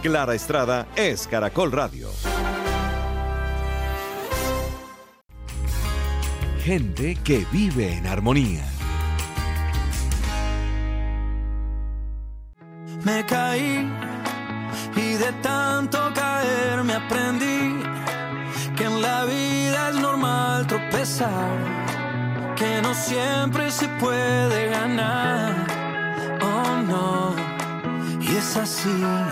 Clara Estrada es Caracol Radio. Gente que vive en armonía. Me caí y de tanto caer me aprendí que en la vida es normal tropezar, que no siempre se puede ganar, oh no, y es así,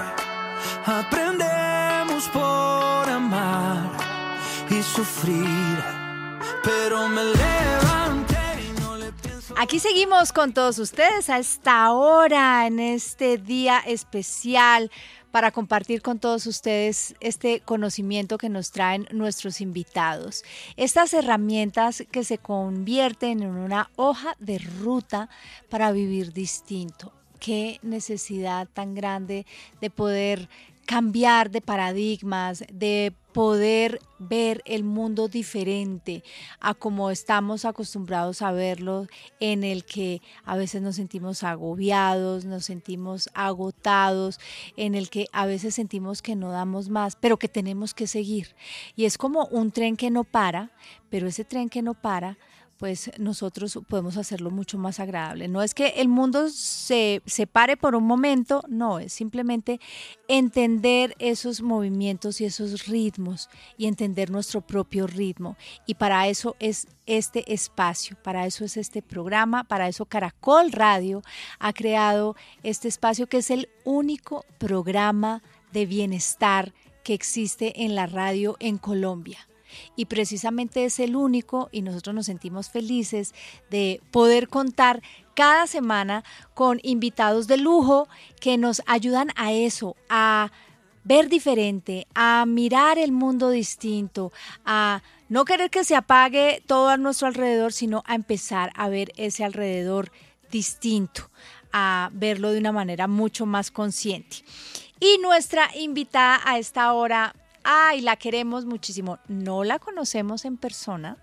aprendemos por amar y sufrir, pero me levanté y no le pienso. Aquí seguimos con todos ustedes a esta hora, en este día especial, para compartir con todos ustedes este conocimiento que nos traen nuestros invitados. Estas herramientas que se convierten en una hoja de ruta para vivir distinto. Qué necesidad tan grande de poder cambiar de paradigmas, de poder ver el mundo diferente a como estamos acostumbrados a verlo, en el que a veces nos sentimos agobiados, nos sentimos agotados, en el que a veces sentimos que no damos más, pero que tenemos que seguir. Y es como un tren que no para, pero ese tren que no para, pues nosotros podemos hacerlo mucho más agradable. No es que el mundo se pare por un momento, no, es simplemente entender esos movimientos y esos ritmos y entender nuestro propio ritmo. Y para eso es este espacio, para eso es este programa, para eso Caracol Radio ha creado este espacio que es el único programa de bienestar que existe en la radio en Colombia. Y precisamente es el único, y nosotros nos sentimos felices de poder contar cada semana con invitados de lujo que nos ayudan a eso, a ver diferente, a mirar el mundo distinto, a no querer que se apague todo a nuestro alrededor, sino a empezar a ver ese alrededor distinto, a verlo de una manera mucho más consciente. Y nuestra invitada a esta hora, ay, la queremos muchísimo. No la conocemos en persona.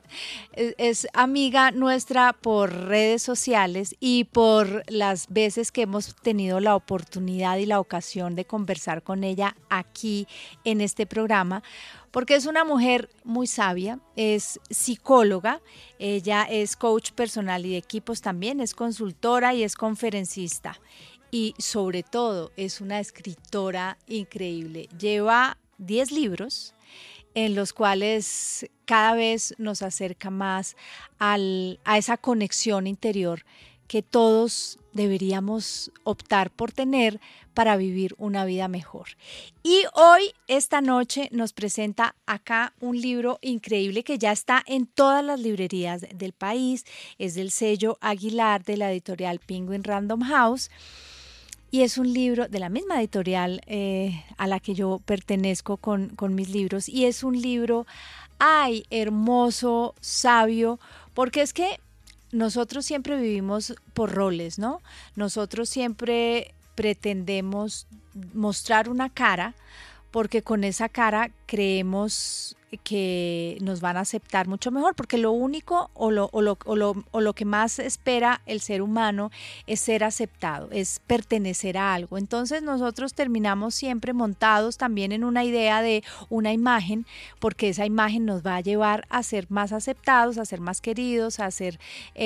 Es amiga nuestra por redes sociales y por las veces que hemos tenido la oportunidad y la ocasión de conversar con ella aquí en este programa, porque es una mujer muy sabia, es psicóloga, ella es coach personal y de equipos también, es consultora y es conferencista. Y sobre todo es una escritora increíble. Lleva 10 libros en los cuales cada vez nos acerca más a esa conexión interior que todos deberíamos optar por tener para vivir una vida mejor. Y hoy, esta noche, nos presenta acá un libro increíble que ya está en todas las librerías del país. Es del sello Aguilar de la editorial Penguin Random House. Y es un libro de la misma editorial a la que yo pertenezco con mis libros. Y es un libro, ay, hermoso, sabio, porque es que nosotros siempre vivimos por roles, ¿no? Nosotros siempre pretendemos mostrar una cara porque con esa cara creemos que nos van a aceptar mucho mejor, porque lo único o lo que más espera el ser humano es ser aceptado, es pertenecer a algo. Entonces nosotros terminamos siempre montados también en una idea de una imagen, porque esa imagen nos va a llevar a ser más aceptados, a ser más queridos, a ser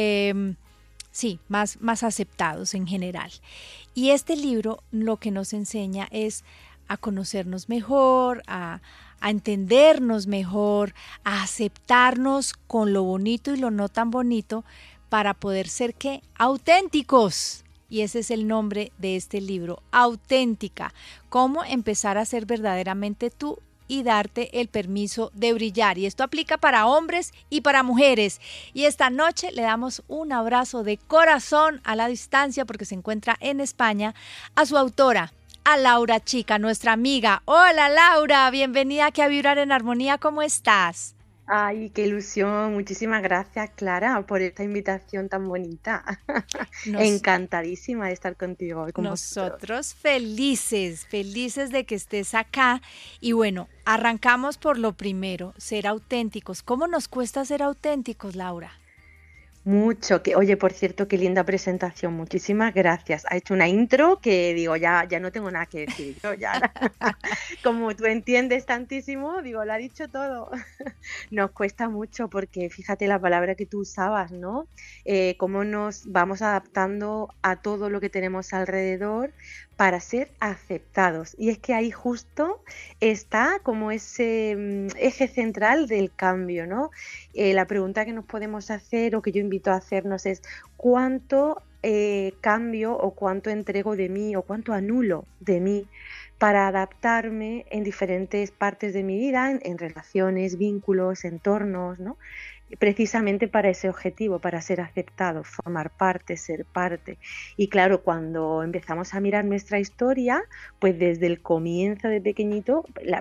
más aceptados en general. Y este libro lo que nos enseña es a conocernos mejor, a entendernos mejor, a aceptarnos con lo bonito y lo no tan bonito para poder ser, ¿qué? Auténticos. Y ese es el nombre de este libro, Auténtica. Cómo empezar a ser verdaderamente tú y darte el permiso de brillar. Y esto aplica para hombres y para mujeres. Y esta noche le damos un abrazo de corazón a la distancia, porque se encuentra en España, a su autora, a Laura Chica, nuestra amiga. Hola Laura, bienvenida aquí a Vibrar en Armonía, ¿cómo estás? Ay, qué ilusión, muchísimas gracias Clara por esta invitación tan bonita. Encantadísima de estar contigo hoy con nosotros felices de que estés acá. Y bueno, arrancamos por lo primero, ser auténticos. ¿Cómo nos cuesta ser auténticos, Laura? Mucho, que oye, por cierto, qué linda presentación, muchísimas gracias. Ha hecho una intro que digo, ya no tengo nada que decir. Yo ya, como tú entiendes tantísimo, digo, lo ha dicho todo. Nos cuesta mucho porque fíjate la palabra que tú usabas, ¿no? Cómo nos vamos adaptando a todo lo que tenemos alrededor para ser aceptados. Y es que ahí justo está como ese eje central del cambio, ¿no? La pregunta que nos podemos hacer o que yo invito a hacernos es ¿cuánto cambio o cuánto entrego de mí o cuánto anulo de mí para adaptarme en diferentes partes de mi vida, en relaciones, vínculos, entornos, ¿no? Precisamente para ese objetivo, para ser aceptado, formar parte, ser parte. Y claro, cuando empezamos a mirar nuestra historia, pues desde el comienzo de pequeñito,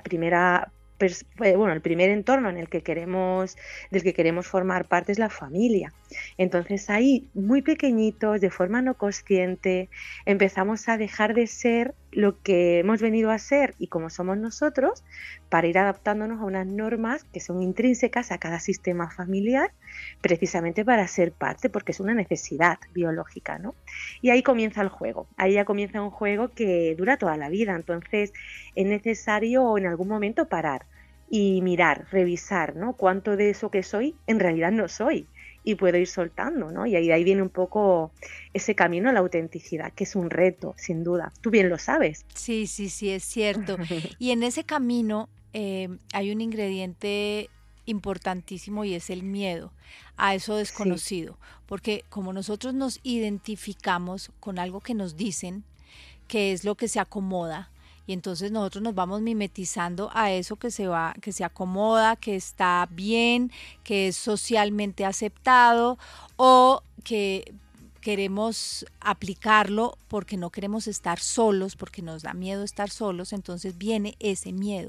el primer entorno en el que del que queremos formar parte es la familia. Entonces ahí, muy pequeñitos, de forma no consciente, empezamos a dejar de ser lo que hemos venido a ser y como somos nosotros, para ir adaptándonos a unas normas que son intrínsecas a cada sistema familiar, precisamente para ser parte, porque es una necesidad biológica, ¿no? Y ahí comienza el juego, ahí ya comienza un juego que dura toda la vida, entonces es necesario en algún momento parar y mirar, revisar, ¿no? Cuánto de eso que soy en realidad no soy y puedo ir soltando, ¿no? Y ahí viene un poco ese camino a la autenticidad, que es un reto, sin duda. Tú bien lo sabes. Sí, es cierto. Y en ese camino hay un ingrediente importantísimo y es el miedo a eso desconocido, sí. Porque como nosotros nos identificamos con algo que nos dicen, que es lo que se acomoda, y entonces nosotros nos vamos mimetizando a eso que se acomoda, que está bien, que es socialmente aceptado o que queremos aplicarlo porque no queremos estar solos, porque nos da miedo estar solos, entonces viene ese miedo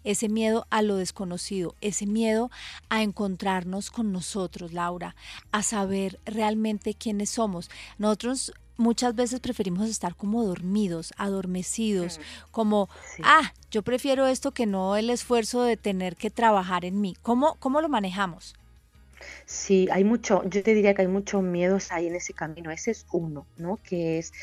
a lo desconocido, ese miedo a encontrarnos con nosotros, Laura, a saber realmente quiénes somos. Nosotros muchas veces preferimos estar como dormidos, adormecidos, como, sí. Yo prefiero esto que no el esfuerzo de tener que trabajar en mí. ¿Cómo lo manejamos? Sí, yo te diría que hay muchos miedos ahí en ese camino. Ese es uno, ¿no? Que es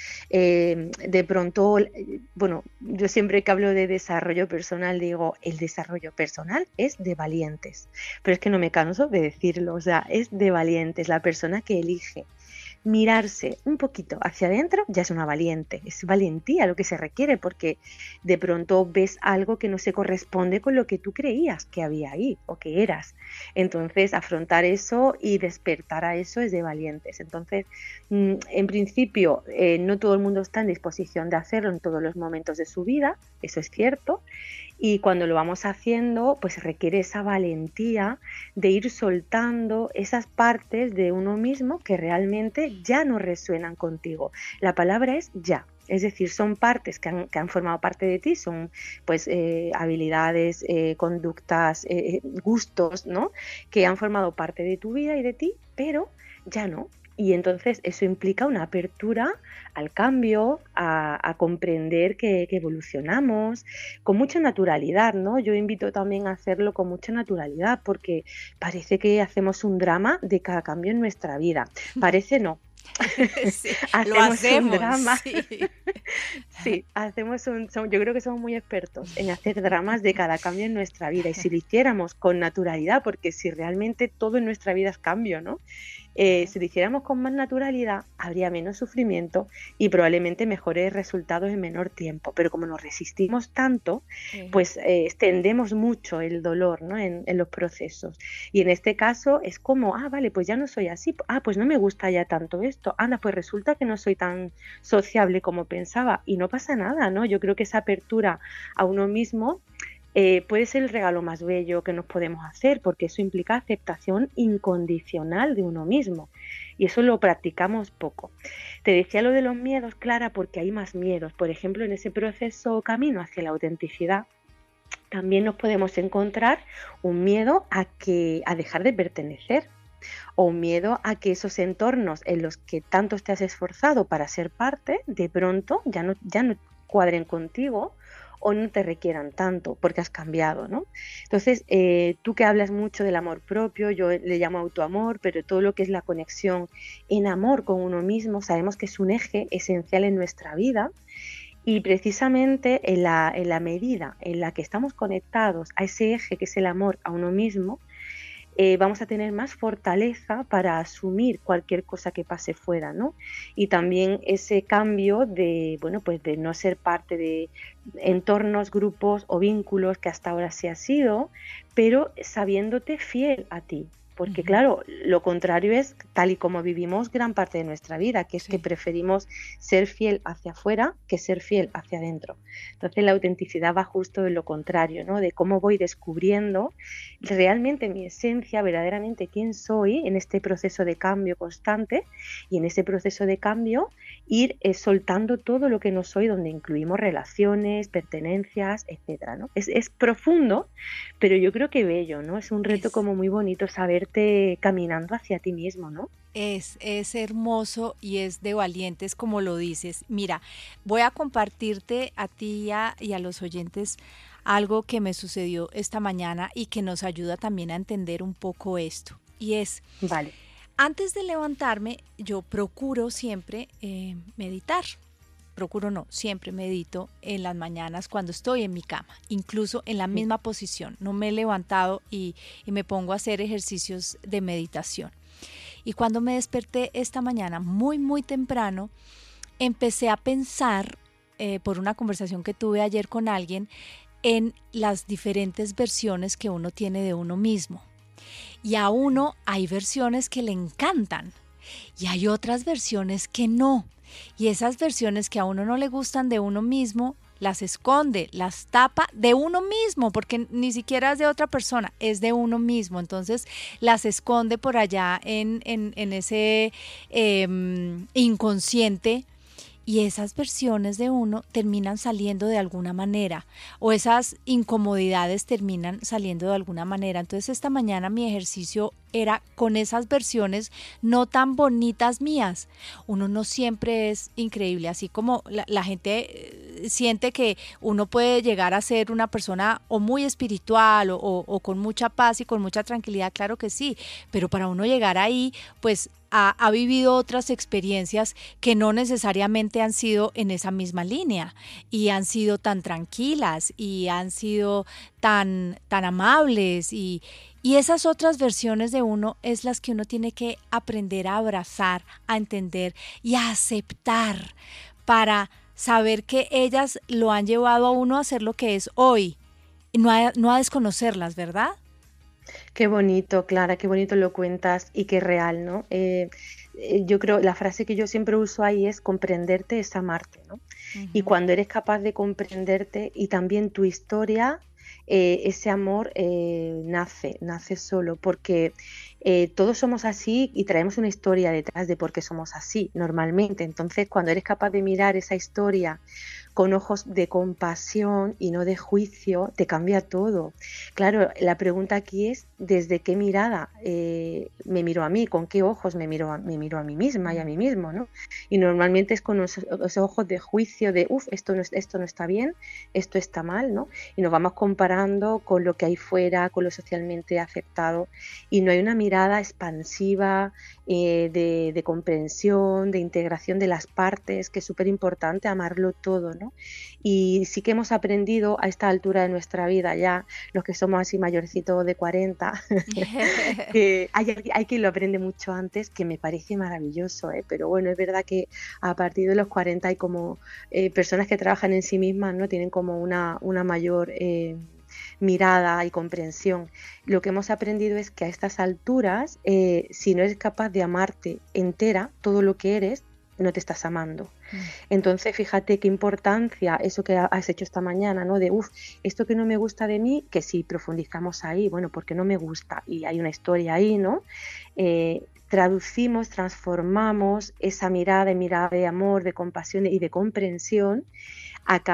de pronto, bueno, yo siempre que hablo de desarrollo personal digo, el desarrollo personal es de valientes, pero es que no me canso de decirlo, o sea, es de valientes, la persona que elige mirarse un poquito hacia adentro ya es una valiente, es valentía lo que se requiere porque de pronto ves algo que no se corresponde con lo que tú creías que había ahí o que eras, entonces afrontar eso y despertar a eso es de valientes. Entonces en principio no todo el mundo está en disposición de hacerlo en todos los momentos de su vida, eso es cierto. Y cuando lo vamos haciendo, pues requiere esa valentía de ir soltando esas partes de uno mismo que realmente ya no resuenan contigo. La palabra es ya. Es decir, son partes que han formado parte de ti, son pues habilidades, conductas, gustos, ¿no? Que han formado parte de tu vida y de ti, pero ya no. Y entonces eso implica una apertura al cambio, a comprender que evolucionamos con mucha naturalidad, ¿no? Yo invito también a hacerlo con mucha naturalidad porque parece que hacemos un drama de cada cambio en nuestra vida. Parece no. Sí, hacemos un drama. Sí. Sí, yo creo que somos muy expertos en hacer dramas de cada cambio en nuestra vida y si lo hiciéramos con naturalidad, porque si realmente todo en nuestra vida es cambio, ¿no? Si lo hiciéramos con más naturalidad, habría menos sufrimiento y probablemente mejores resultados en menor tiempo. Pero como nos resistimos tanto, pues extendemos mucho el dolor, ¿no? en los procesos. Y en este caso es como, vale, pues ya no soy así. Pues no me gusta ya tanto esto. Anda, pues resulta que no soy tan sociable como pensaba. Y no pasa nada, ¿no? Yo creo que esa apertura a uno mismo puede ser el regalo más bello que nos podemos hacer porque eso implica aceptación incondicional de uno mismo y eso lo practicamos poco. Te decía lo de los miedos, Clara, porque hay más miedos. Por ejemplo, en ese proceso camino hacia la autenticidad también nos podemos encontrar un miedo a dejar de pertenecer o un miedo a que esos entornos en los que tanto te has esforzado para ser parte de pronto ya no cuadren contigo o no te requieran tanto porque has cambiado, ¿no? Entonces, tú que hablas mucho del amor propio, yo le llamo autoamor, pero todo lo que es la conexión en amor con uno mismo, sabemos que es un eje esencial en nuestra vida. Y precisamente en la medida en la que estamos conectados a ese eje que es el amor a uno mismo, vamos a tener más fortaleza para asumir cualquier cosa que pase fuera, ¿no? Y también ese cambio de, bueno, pues de no ser parte de entornos, grupos o vínculos que hasta ahora se ha sido, pero sabiéndote fiel a ti. Porque claro, lo contrario es tal y como vivimos gran parte de nuestra vida, que es que preferimos ser fiel hacia afuera que ser fiel hacia adentro. Entonces la autenticidad va justo de lo contrario, ¿no? De cómo voy descubriendo realmente mi esencia, verdaderamente quién soy en este proceso de cambio constante, y en ese proceso de cambio ir soltando todo lo que no soy, donde incluimos relaciones, pertenencias, etcétera, ¿no? Es profundo, pero yo creo que bello, ¿no? Es un reto como muy bonito saberte caminando hacia ti mismo, ¿no? Es hermoso y es de valientes, como lo dices. Mira, voy a compartirte a ti y a los oyentes algo que me sucedió esta mañana y que nos ayuda también a entender un poco esto. Y es, vale. Antes de levantarme, yo procuro siempre meditar. Siempre medito en las mañanas cuando estoy en mi cama, incluso en la misma posición. No me he levantado y me pongo a hacer ejercicios de meditación. Y cuando me desperté esta mañana, muy, muy temprano, empecé a pensar, por una conversación que tuve ayer con alguien, en las diferentes versiones que uno tiene de uno mismo. Y a uno hay versiones que le encantan y hay otras versiones que no. Y esas versiones que a uno no le gustan de uno mismo, las esconde, las tapa de uno mismo, porque ni siquiera es de otra persona, es de uno mismo. Entonces las esconde por allá en ese inconsciente, y esas versiones de uno terminan saliendo de alguna manera, o esas incomodidades terminan saliendo de alguna manera. Entonces esta mañana mi ejercicio era con esas versiones no tan bonitas mías. Uno no siempre es increíble, así como la gente siente que uno puede llegar a ser una persona o muy espiritual o con mucha paz y con mucha tranquilidad, claro que sí, pero para uno llegar ahí, pues ha vivido otras experiencias que no necesariamente han sido en esa misma línea y han sido tan tranquilas y han sido tan amables, y esas otras versiones de uno es las que uno tiene que aprender a abrazar, a entender y a aceptar, para saber que ellas lo han llevado a uno a ser lo que es hoy, no a desconocerlas, ¿verdad? Qué bonito, Clara, qué bonito lo cuentas y qué real, ¿no? Yo creo, la frase que yo siempre uso ahí es: comprenderte es amarte, ¿no? Y cuando eres capaz de comprenderte y también tu historia, ese amor nace solo, porque todos somos así y traemos una historia detrás de por qué somos así normalmente. Entonces, cuando eres capaz de mirar esa historia con ojos de compasión y no de juicio, te cambia todo. Claro, la pregunta aquí es: ¿desde qué mirada me miro a mí? ¿Con qué ojos me miro a mí misma y a mí mismo, ¿no? Y normalmente es con esos ojos de juicio de esto no está bien, esto está mal, ¿no? Y nos vamos comparando con lo que hay fuera, con lo socialmente aceptado, y no hay una mirada expansiva, de comprensión, de integración de las partes, que es súper importante, amarlo todo, ¿no? Y sí que hemos aprendido a esta altura de nuestra vida, ya los que somos así mayorcitos de 40, que hay quien lo aprende mucho antes, que me parece maravilloso, pero bueno, es verdad que a partir de los 40 hay como personas que trabajan en sí mismas, ¿no? Tienen como una mayor mirada y comprensión. Lo que hemos aprendido es que a estas alturas, si no eres capaz de amarte entera, todo lo que eres, no te estás amando. Entonces, fíjate qué importancia eso que has hecho esta mañana, ¿no? De, esto que no me gusta de mí, que si profundizamos ahí, bueno, porque no me gusta, y hay una historia ahí, ¿no? Traducimos, transformamos esa mirada de amor, de compasión y de comprensión, acabas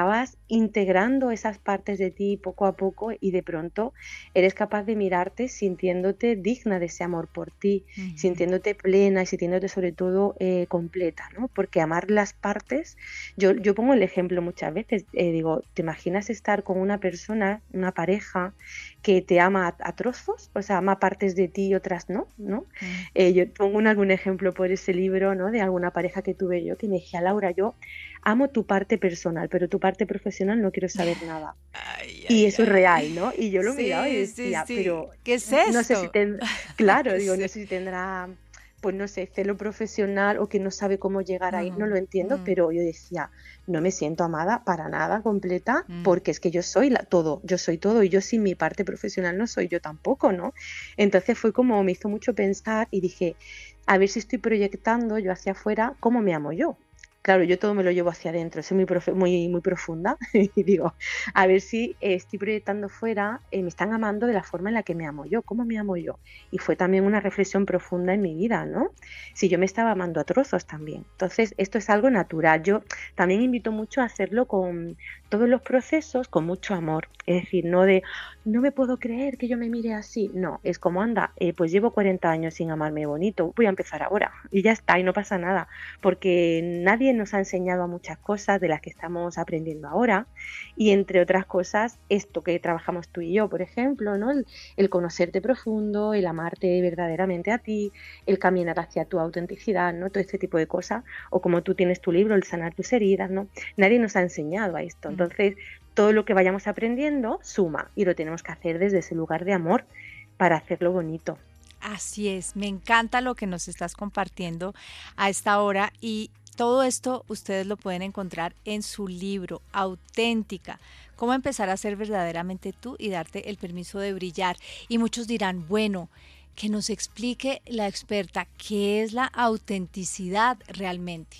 integrando esas partes de ti poco a poco y de pronto eres capaz de mirarte sintiéndote digna de ese amor por ti, sintiéndote plena y sintiéndote sobre todo completa, ¿no? Porque amar las partes, yo pongo el ejemplo muchas veces, digo, ¿te imaginas estar con una persona, una pareja que te ama a trozos? O sea, ama partes de ti y otras no, ¿no? Yo pongo algún ejemplo por ese libro, ¿no? De alguna pareja que tuve yo que me decía, Laura, yo amo tu parte personal, pero tu parte profesional no quiero saber nada. Ay, Y ay, eso es ay. real, ¿no? Y yo lo miraba y Sí, sí, decía, sí. pero ¿Qué es no sé si esto? tendrá, claro, digo, no Sí. sé si tendrá, pues no sé, celo profesional o que no sabe cómo llegar ahí, no Ujú, lo entiendo, ujú, pero yo decía, no me siento amada para nada, completa, mm. porque es que yo soy todo, yo soy todo y yo sin mi parte profesional no soy yo tampoco, ¿no? Entonces fue como, me hizo mucho pensar y dije, a ver si estoy proyectando yo hacia afuera cómo me amo yo. Claro, yo todo me lo llevo hacia adentro, soy muy profunda y digo, a ver si estoy proyectando fuera, me están amando de la forma en la que me amo yo, cómo me amo yo. Y fue también una reflexión profunda en mi vida, ¿no? Si yo me estaba amando a trozos también. Entonces, esto es algo natural. Yo también invito mucho a hacerlo con todos los procesos, con mucho amor. Es decir, no de, no me puedo creer que yo me mire así. No, es como, anda, pues llevo 40 años sin amarme bonito, voy a empezar ahora. Y ya está, y no pasa nada. Porque nadie nos ha enseñado a muchas cosas de las que estamos aprendiendo ahora y entre otras cosas esto que trabajamos tú y yo, por ejemplo, ¿no? El conocerte profundo, el amarte verdaderamente a ti, el caminar hacia tu autenticidad, ¿no? Todo este tipo de cosas, o como tú tienes tu libro, el sanar tus heridas, ¿no? Nadie nos ha enseñado a esto, entonces todo lo que vayamos aprendiendo suma y lo tenemos que hacer desde ese lugar de amor para hacerlo bonito. Así es, me encanta lo que nos estás compartiendo a esta hora y todo esto ustedes lo pueden encontrar en su libro, Auténtica, cómo empezar a ser verdaderamente tú y darte el permiso de brillar. Y muchos dirán, bueno, que nos explique la experta qué es la autenticidad realmente.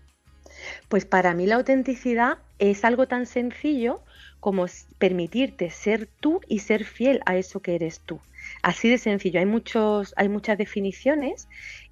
Pues para mí la autenticidad es algo tan sencillo como permitirte ser tú y ser fiel a eso que eres tú. Así de sencillo. Hay muchas definiciones,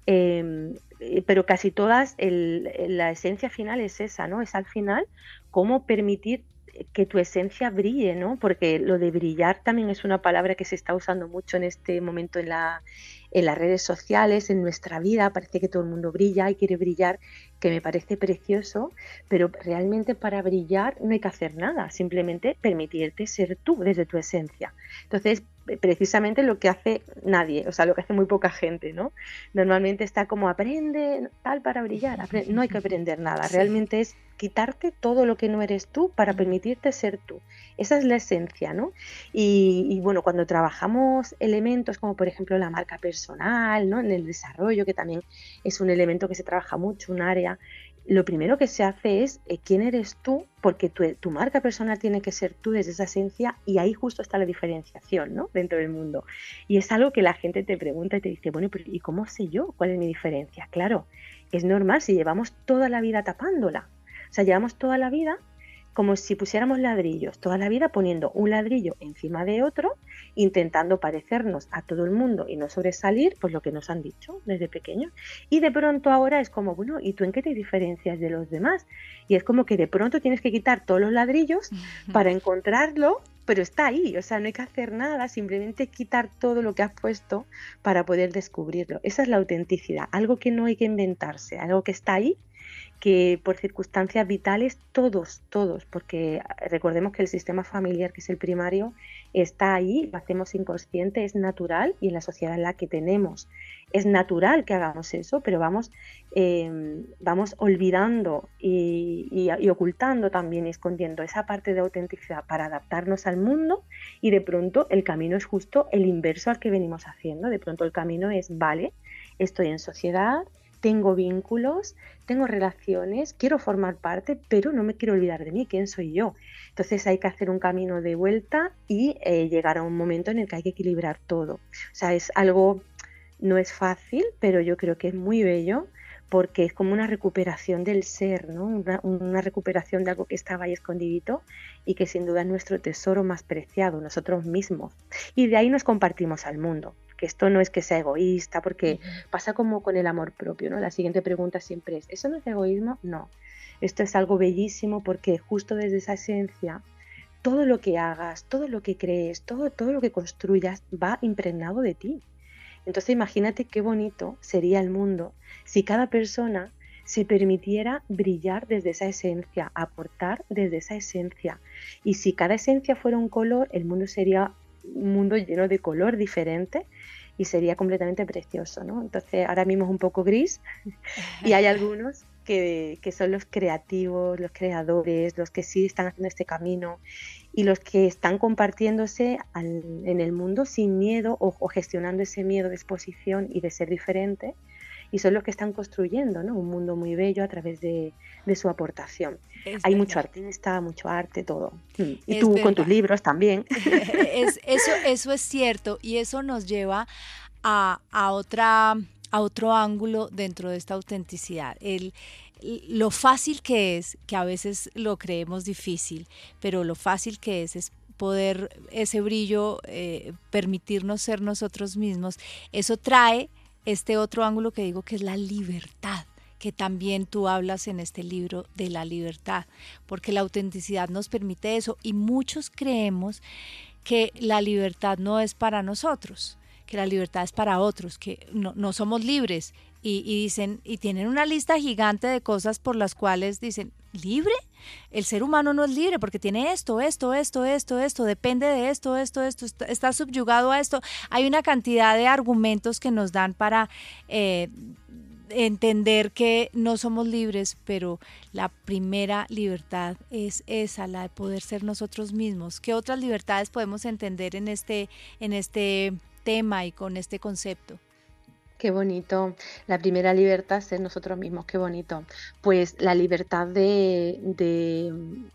pero casi todas, la esencia final es esa, ¿no? Es al final cómo permitir que tu esencia brille, ¿no? Porque lo de brillar también es una palabra que se está usando mucho en este momento en las redes sociales, en nuestra vida. Parece que todo el mundo brilla y quiere brillar, que me parece precioso, pero realmente para brillar no hay que hacer nada, simplemente permitirte ser tú desde tu esencia. Entonces, precisamente lo que hace nadie, o sea, lo que hace muy poca gente, ¿no? Normalmente está como aprende tal para brillar, no hay que aprender nada, Sí. realmente es quitarte todo lo que no eres tú para permitirte ser tú. Esa es la esencia, ¿no? Y bueno, cuando trabajamos elementos como por ejemplo la marca personal, ¿no? En el desarrollo, que también es un elemento que se trabaja mucho, un área, lo primero que se hace es quién eres tú, porque tu marca personal tiene que ser tú desde esa esencia y ahí justo está la diferenciación, ¿no? Dentro del mundo. Y es algo que la gente te pregunta y te dice, bueno, pero ¿y cómo sé yo cuál es mi diferencia? Claro, es normal si llevamos toda la vida tapándola. O sea, llevamos toda la vida como si pusiéramos ladrillos, toda la vida poniendo un ladrillo encima de otro, intentando parecernos a todo el mundo y no sobresalir, pues lo que nos han dicho desde pequeños. Y de pronto ahora es como, bueno, ¿y tú en qué te diferencias de los demás? Y es como que de pronto tienes que quitar todos los ladrillos para encontrarlo, pero está ahí, o sea, no hay que hacer nada, simplemente quitar todo lo que has puesto para poder descubrirlo. Esa es la autenticidad, algo que no hay que inventarse, algo que está ahí, que por circunstancias vitales todos, porque recordemos que el sistema familiar, que es el primario, está ahí, lo hacemos inconsciente, es natural, y en la sociedad en la que tenemos es natural que hagamos eso, pero vamos olvidando y ocultando también y escondiendo esa parte de autenticidad para adaptarnos al mundo, y de pronto el camino es justo el inverso al que venimos haciendo. De pronto el camino es, vale, estoy en sociedad, tengo vínculos, tengo relaciones, quiero formar parte, pero no me quiero olvidar de mí, quién soy yo. Entonces hay que hacer un camino de vuelta y llegar a un momento en el que hay que equilibrar todo. O sea, es algo, no es fácil, pero yo creo que es muy bello, porque es como una recuperación del ser, ¿no? Una recuperación de algo que estaba ahí escondidito y que sin duda es nuestro tesoro más preciado, nosotros mismos. Y de ahí nos compartimos al mundo. Que esto no es que sea egoísta, porque pasa como con el amor propio, ¿no? La siguiente pregunta siempre es, ¿eso no es egoísmo? No. Esto es algo bellísimo porque justo desde esa esencia, todo lo que hagas, todo lo que crees, todo lo que construyas va impregnado de ti. Entonces imagínate qué bonito sería el mundo si cada persona se permitiera brillar desde esa esencia, aportar desde esa esencia. Y si cada esencia fuera un color, el mundo sería un mundo lleno de color diferente y sería completamente precioso, ¿no? Entonces ahora mismo es un poco gris y hay algunos que son los creativos, los creadores, los que sí están haciendo este camino y los que están compartiéndose en el mundo sin miedo o gestionando ese miedo de exposición y de ser diferente, y son los que están construyendo, ¿no? Un mundo muy bello a través de su aportación. Hay mucho artista, mucho arte, todo. Y tú con tus libros también. Eso es cierto, y eso nos lleva a otro ángulo dentro de esta autenticidad. Lo fácil que es, que a veces lo creemos difícil, pero lo fácil que es poder ese brillo, permitirnos ser nosotros mismos. Eso trae este otro ángulo que digo, que es la libertad, que también tú hablas en este libro de la libertad, porque la autenticidad nos permite eso, y muchos creemos que la libertad no es para nosotros, que la libertad es para otros, que no somos libres, y dicen, y tienen una lista gigante de cosas por las cuales dicen, ¿libre? El ser humano no es libre porque tiene esto, depende de esto, está subyugado a esto. Hay una cantidad de argumentos que nos dan para entender que no somos libres, pero la primera libertad es esa, la de poder ser nosotros mismos. ¿Qué otras libertades podemos entender en este tema y con este concepto? Qué bonito. La primera libertad es ser nosotros mismos, qué bonito. Pues la libertad de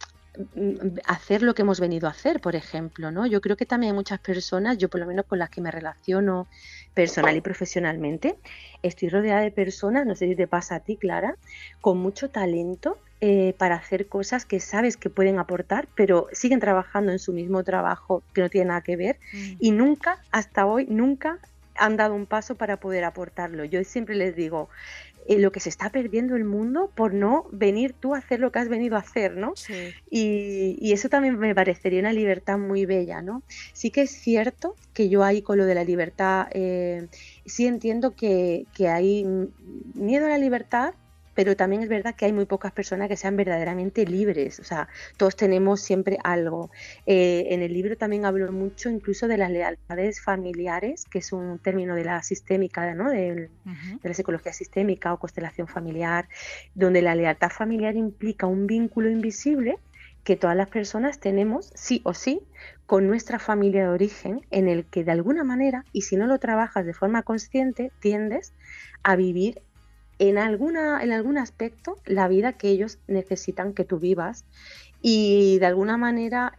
hacer lo que hemos venido a hacer, por ejemplo, ¿no? Yo creo que también hay muchas personas, yo por lo menos con las que me relaciono personal y profesionalmente, estoy rodeada de personas, no sé si te pasa a ti, Clara, con mucho talento para hacer cosas que sabes que pueden aportar, pero siguen trabajando en su mismo trabajo que no tiene nada que ver y nunca, hasta hoy, nunca han dado un paso para poder aportarlo. Yo siempre les digo, lo que se está perdiendo el mundo por no venir tú a hacer lo que has venido a hacer, ¿no? Sí. Y eso también me parecería una libertad muy bella, ¿no? Sí que es cierto que yo ahí con lo de la libertad, sí entiendo que hay miedo a la libertad, pero también es verdad que hay muy pocas personas que sean verdaderamente libres, o sea, todos tenemos siempre algo. En el libro también hablo mucho incluso de las lealtades familiares, que es un término de la sistémica, ¿no? De la psicología sistémica o constelación familiar, donde la lealtad familiar implica un vínculo invisible que todas las personas tenemos, sí o sí, con nuestra familia de origen, en el que de alguna manera, y si no lo trabajas de forma consciente, tiendes a vivir en algún aspecto la vida que ellos necesitan que tú vivas, y de alguna manera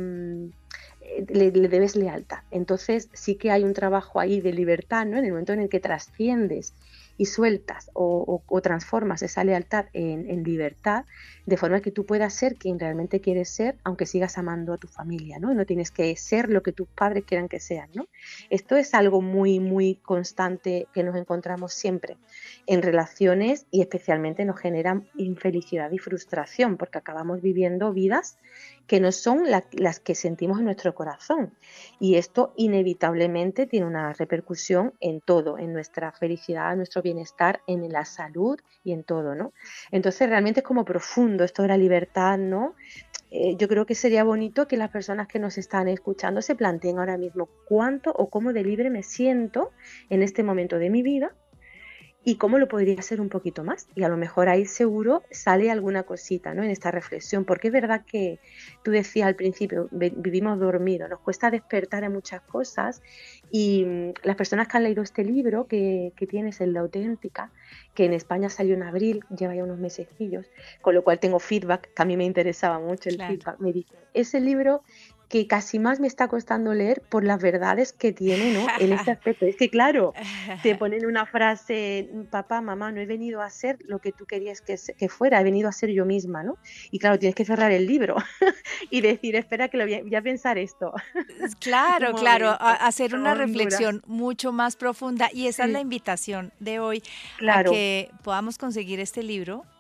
le debes lealtad. Entonces sí que hay un trabajo ahí de libertad, ¿no? En el momento en el que trasciendes y sueltas o transformas esa lealtad en libertad, de forma que tú puedas ser quien realmente quieres ser, aunque sigas amando a tu familia, ¿no? No tienes que ser lo que tus padres quieran que sean, ¿no? Esto es algo muy, muy constante que nos encontramos siempre en relaciones, y especialmente nos generan infelicidad y frustración, porque acabamos viviendo vidas que no son las que sentimos en nuestro corazón, y esto inevitablemente tiene una repercusión en todo, en nuestra felicidad, en nuestro bienestar, en la salud y en todo, ¿no? Entonces realmente es como profundo esto de la libertad, ¿no? Yo creo que sería bonito que las personas que nos están escuchando se planteen ahora mismo cuánto o cómo de libre me siento en este momento de mi vida, y cómo lo podría ser un poquito más, y a lo mejor ahí seguro sale alguna cosita, ¿no? En esta reflexión, porque es verdad que tú decías al principio, vivimos dormidos, nos cuesta despertar en muchas cosas, y las personas que han leído este libro que tienes, el La Auténtica, que en España salió en abril, lleva ya unos mesecillos, con lo cual tengo feedback, que a mí me interesaba mucho el feedback, me dicen, ese libro que casi más me está costando leer por las verdades que tiene, ¿no? En este aspecto. Es que claro, te ponen una frase, papá, mamá, no he venido a ser lo que tú querías que fuera, he venido a ser yo misma, ¿no? Y claro, tienes que cerrar el libro y decir, espera que voy a pensar esto. Claro, hacer una reflexión mucho más profunda, y esa es la invitación de hoy, a que podamos conseguir este libro,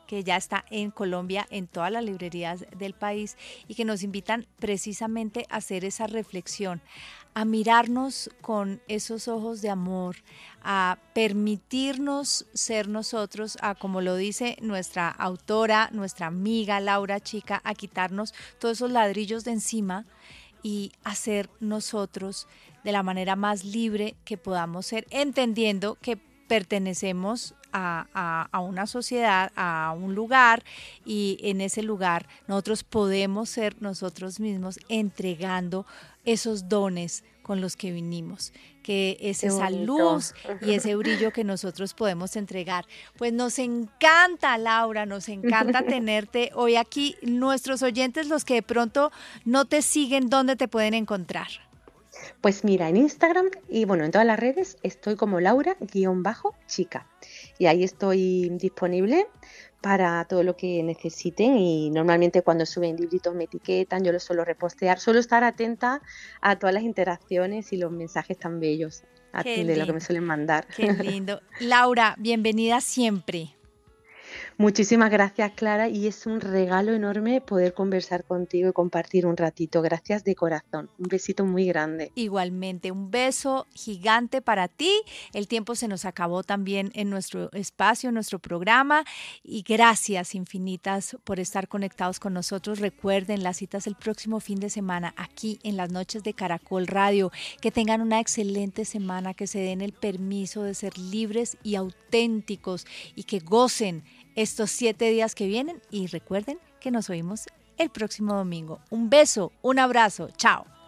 que ya está en Colombia, en todas las librerías del país, y que nos invitan precisamente a hacer esa reflexión, a mirarnos con esos ojos de amor, a permitirnos ser nosotros, a, como lo dice nuestra autora, nuestra amiga Laura Chica, a quitarnos todos esos ladrillos de encima y a ser nosotros de la manera más libre que podamos ser, entendiendo que pertenecemos a una sociedad, a un lugar, y en ese lugar nosotros podemos ser nosotros mismos entregando esos dones con los que vinimos, que es esa luz y ese brillo que nosotros podemos entregar. Pues nos encanta, Laura, nos encanta tenerte hoy aquí. Nuestros oyentes, los que de pronto no te siguen, ¿dónde te pueden encontrar? Pues mira, en Instagram y bueno, en todas las redes estoy como Laura_Chica y ahí estoy disponible para todo lo que necesiten, y normalmente cuando suben libritos me etiquetan, yo los suelo repostear, suelo estar atenta a todas las interacciones y los mensajes tan bellos de lo que me suelen mandar. Qué lindo. Laura, bienvenida siempre. Muchísimas gracias, Clara, y es un regalo enorme poder conversar contigo y compartir un ratito. Gracias de corazón. Un besito muy grande. Igualmente, un beso gigante para ti. El tiempo se nos acabó también en nuestro espacio, en nuestro programa, y gracias infinitas por estar conectados con nosotros. Recuerden, las citas el próximo fin de semana aquí en las noches de Caracol Radio. Que tengan una excelente semana, que se den el permiso de ser libres y auténticos y que gocen estos 7 días que vienen, y recuerden que nos oímos el próximo domingo. Un beso, un abrazo, chao.